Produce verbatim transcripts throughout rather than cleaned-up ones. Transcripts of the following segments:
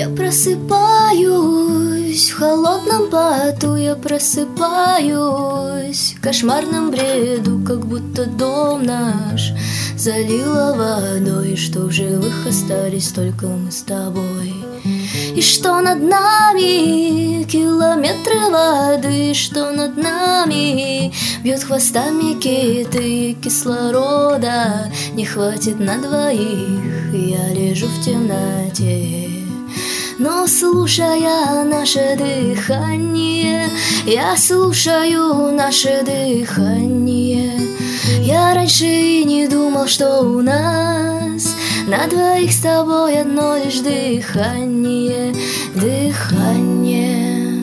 Я просыпаюсь в холодном поту, я просыпаюсь в кошмарном бреду, как будто дом наш залило водой, что в живых остались только мы с тобой. И что над нами километры воды, что над нами бьет хвостами киты, кислорода не хватит на двоих, я лежу в темноте. Но слушая наше дыхание, я слушаю наше дыхание. Я раньше и не думал, что у нас на двоих с тобой одно лишь дыхание, дыхание.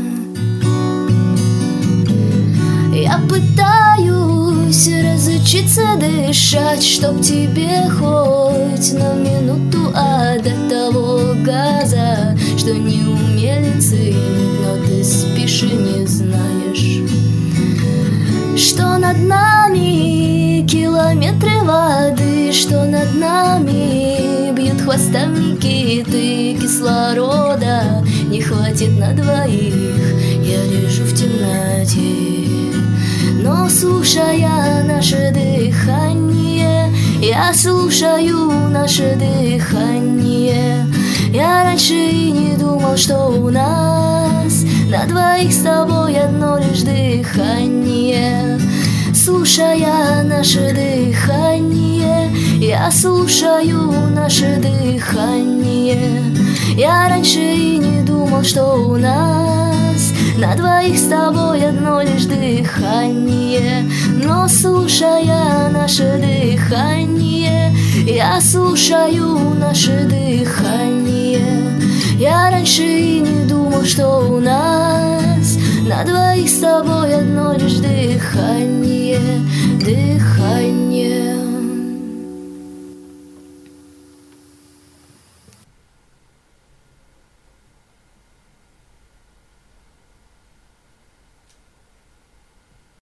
Я пытаюсь разучиться дышать, чтоб тебе хоть на минуту отдать того газа, что не умели ценить, но ты спишь и не знаешь, что над нами километры воды, что над нами бьют хвостами киты, кислорода не хватит на двоих, я лежу в темноте. Но слушая наше дыхание, я слушаю наше дыхание. Я раньше и не думал, что у нас на двоих с тобой одно лишь дыхание. Слушая наше дыхание, я слушаю наше дыхание. Я раньше и не думал, что у нас на двоих с тобой одно лишь дыхание. Но слушая наше дыхание, я слушаю наше дыхание. Я раньше и не думал, что у нас на двоих с тобой одно лишь дыхание.